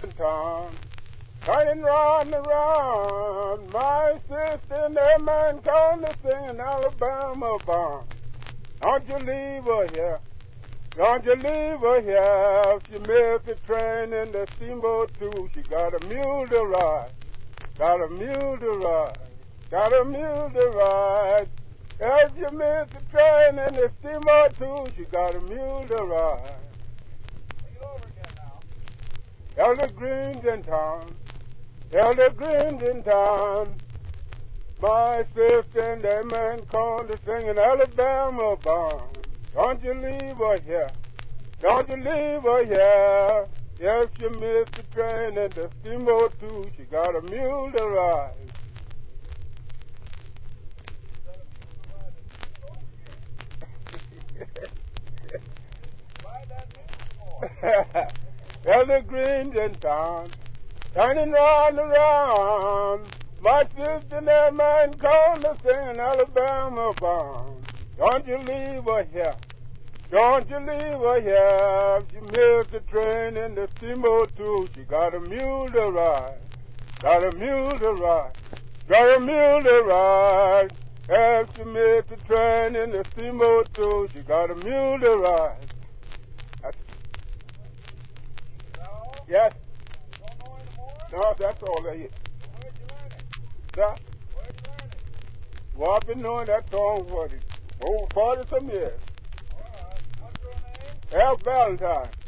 town, turning round and round. My sister and that man come to sing in Alabama bound. Don't you leave her here. Don't you leave her here. If she missed the train and the steamboat too, she got a mule to ride. Got a mule to ride. Got a mule to ride. If you miss the train and the steamboat too, she got a mule to ride. Elder Green's in town. Elder Green's in town. My sister and that man called to sing in Alabama bound. Don't you leave her here. Don't you leave her here. If she missed the train and the steamboat too, she got a mule to ride. Elder Green's in town, turning round and round. My sister and that man called to sing in Alabama bound. Don't you leave her here. Don't you leave her here. If she missed the train and the steamboat too, she got a mule to ride. Got a mule to ride. Got a mule to ride. If she missed the train and the steamboat too, she got a mule to ride. Yes. No, that's all there is. Where'd you learn it? Well, I've been knowing that song for 40 some years. All right. What's your name? Al Valentine.